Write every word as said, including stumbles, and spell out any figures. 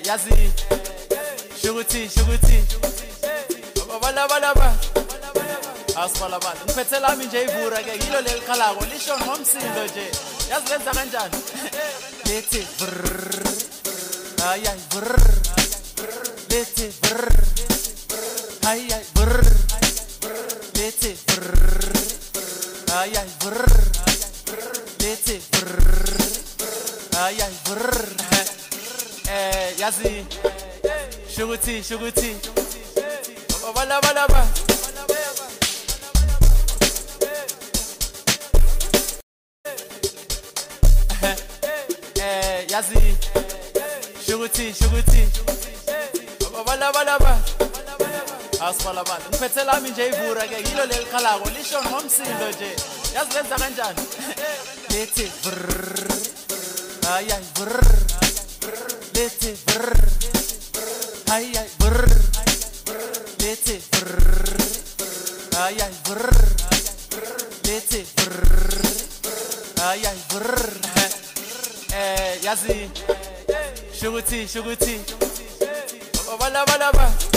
yazi shukuthi shukuthi bala bala ba asibala bala ngiphethe lami nje ivura ke yilo lelikhalako lisho ngomsindo nje yazi lenza kanjani lethi ay ay lethi ay ay lethi ay ay lethi ay ay eh yazi shukuthi shukuthi bala bala ba eh yazi shukuthi shukuthi bala bala ba asibala bala ngiphethe lami nje ivura ke yilo lelikhalako lisho ngomsindo nje yazi lenza kanjani lethi ay ay lethi ay ay lethi ay ay lethi ay ay eh yazi shukuthi shukuthi bala bala ba